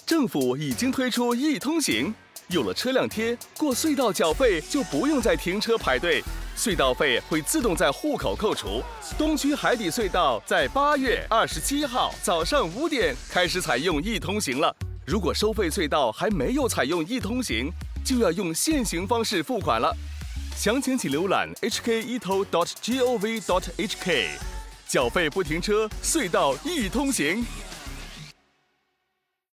政府已经推出易通行，有了车辆贴，过隧道缴费就不用再停车排队，隧道费会自动在户口扣除。东区海底隧道在8月27号早上5点开始采用易通行了。如果收费隧道还没有采用易通行，就要用现行方式付款了。详情请浏览 hketo.gov.hk。缴费不停车，隧道易通行。